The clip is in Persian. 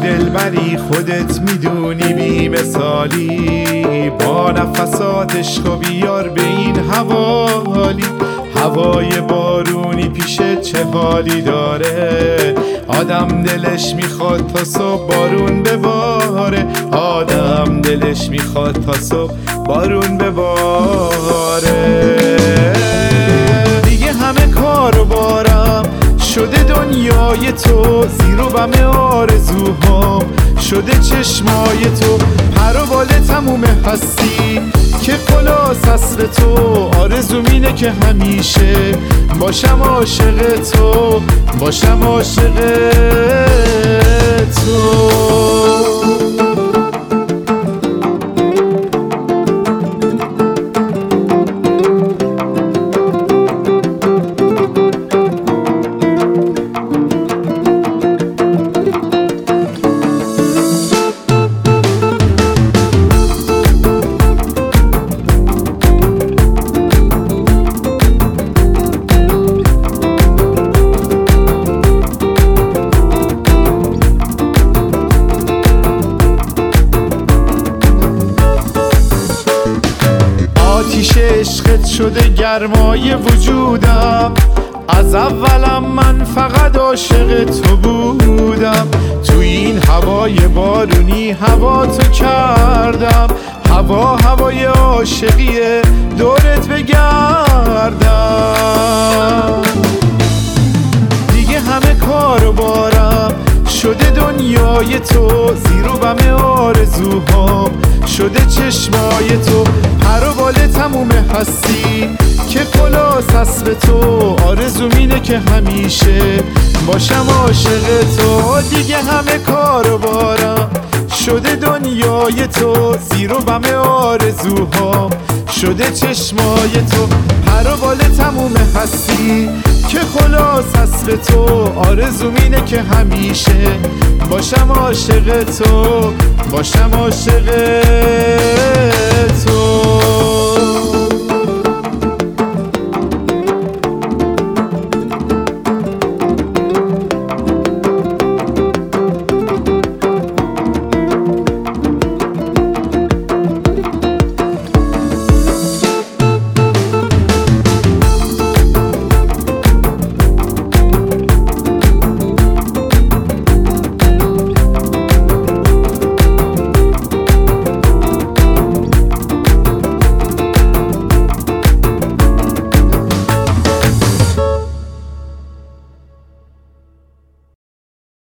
دلبری خودت میدونی بی مثالی، با نفسات عشق و بیار به این حوالی. هوای بارونی پیشت چه حالی داره، آدم دلش میخواد تا صبح بارون بباره، آدم دلش میخواد تا صبح بارون بباره. دیگه همه کارو بارم شده دنیای تو، زیر و بم آرزوهام شده چشمای تو. پر و بال تموم هستی که خلاص اصل تو، آرزوم اینه که همیشه باشم عاشق تو، باشم عاشق تو. آتیش عشقت شده گرمای وجودم، از اولم من فقط عاشق تو بودم. تو این هوای بارونی هوا تو کردم، هوا هوای عاشقیه دورت بگردم. دیگه همه کارو بارم شده دنیای تو، زیر و بم آرزوهام شده چشمای تو. پر و بال تموم هستی که خلاص اصل تو، آرزوم اینه که همیشه باشم عاشق تو. دیگه همه کارو بارم شده دنیای تو، زیر و بم آرزوهام شده چشمای تو. پر و بال تموم هستی که خلاص اصل تو، آرزوم اینه که همیشه باشم عاشق تو، باشم عاشق